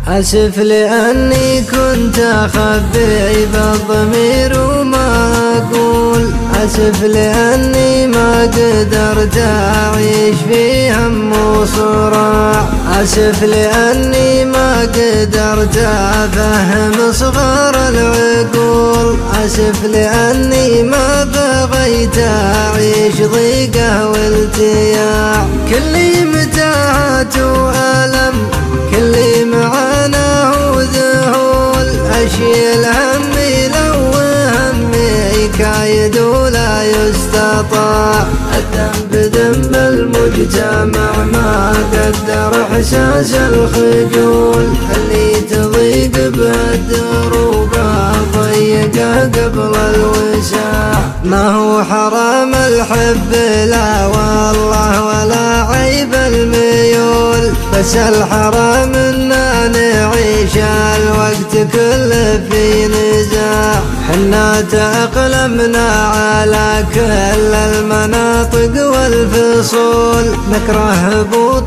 أسف لأني كنت أخبي بالضمير وما أقول، أسف لأني ما قدرت أعيش في هم وصراع، أسف لأني ما قدرت أفهم صغار العقول، أسف لأني ما بغيت أعيش ضيقة والتياع. كلي متاهات وألم، كلي معاناة وذهول، أشيل همي لو همي كايد ولا يستطاع. الذنب ذنب المجتمع ما قدر إحساس الخجول، اللي تضيق بالدروب ضيقه قبل الوساع. ما هو حرام الحب لا والله ولا عيب الميول، بس الحرام إننا نعيش الوقت كله في نزاع. حنا تأقلمنا على كل المناطق والفصول، نكره هبوط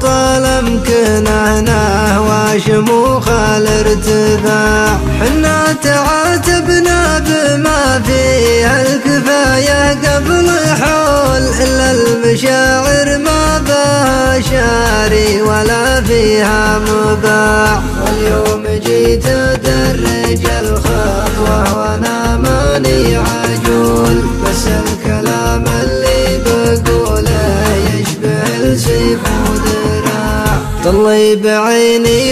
الأمكنة نهوى شموخ الارتفاع. حنا تعاتبنا بما فيه الكفاية قبل حول، إلا المشاعر ما بها شاري ولا فيها مباع. واليوم جيت أدرج الخطوة وأنا ماني عجول، بس الكلام اللي بقوله يشبه السيف ودراع. طلي بعيني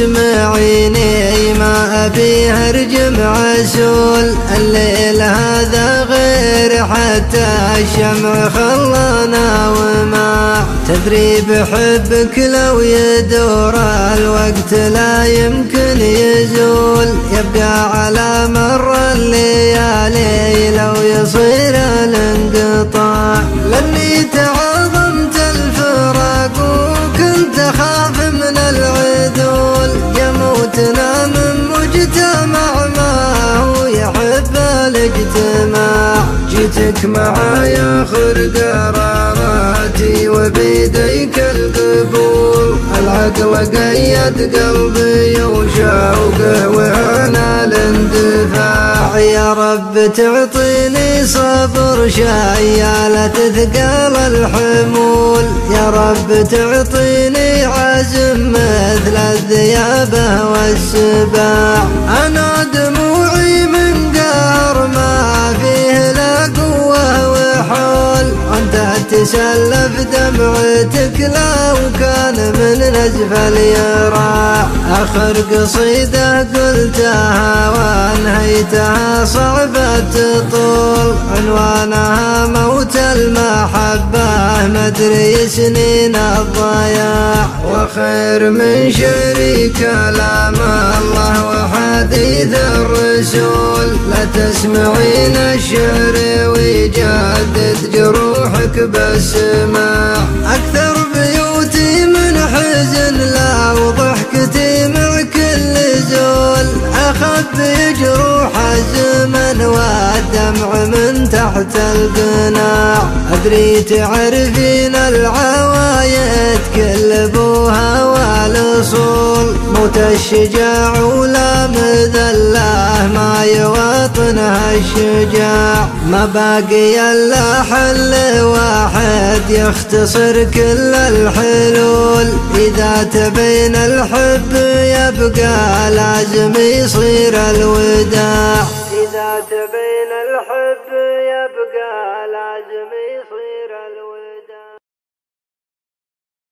واسمعيني ما أبي هرجم عسول، الليل هذا غير حتى الشمع خلانا وما. تدري بحبك لو يدور الوقت لا يمكن يزول، يبقى على مر الليالي لو يصير الانقطاع. لاني تعاظمت الفراق وكنت أخاف من العذول، يموتنا من مجتمع ما هو يحب الاجتماع. جيتك معايا خر قراراتي وبيديك القبول، العقل قيد قلبي وشوقه وانا الاندفاع. يا رب تعطيني صبر شيالة ثقال الحمول، يا رب تعطيني عزم مثل الذيابة والسباع. أنا دموعي من قهر ما فيه لا قوة وحول، أنت تسلف دمعتك لو كان من نزف اليراع. آخر قصيدة قلتها وانهيتها صعبة طول، عنوانها موت المحبة مدري سنين الضياع. وخير من شعري كلام الله وحديث الرسول، لا تسمعين الشعر ويجدد جروحك بالسماع. أكثر بيوتي من حزن لا وضحكتي مع كل زول، أخبي جروح الزمن والدمع من تحت القناع. أدري تعرفين العوايد كل ابوها والأصول، موت الشجاع ولا مذله ما يواطنها الشجاع. ما باقي الا حل واحد يختصر كل الحلول، إذا تبين الحب يبقى لازم يصير الوداع. إذا تبين الحب يبقى لازم يصير الوداع.